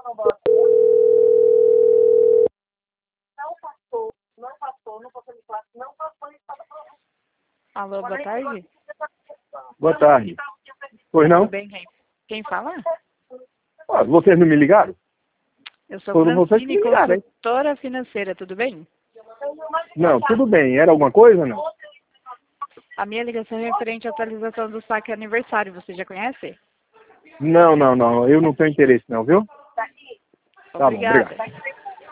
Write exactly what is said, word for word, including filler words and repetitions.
Alô, boa tarde. Boa tarde. Pois não? Tudo bem, quem, quem fala? Ah, vocês não me ligaram? Eu sou Foram vocês que Francine, me ligaram, hein? consultora financeira, tudo bem? Não, tudo bem. Era alguma coisa, não? A minha ligação é referente à atualização do saque aniversário, você já conhece? Não, não, não. Eu não tenho interesse não, viu? Tá bom, Obrigada. obrigado.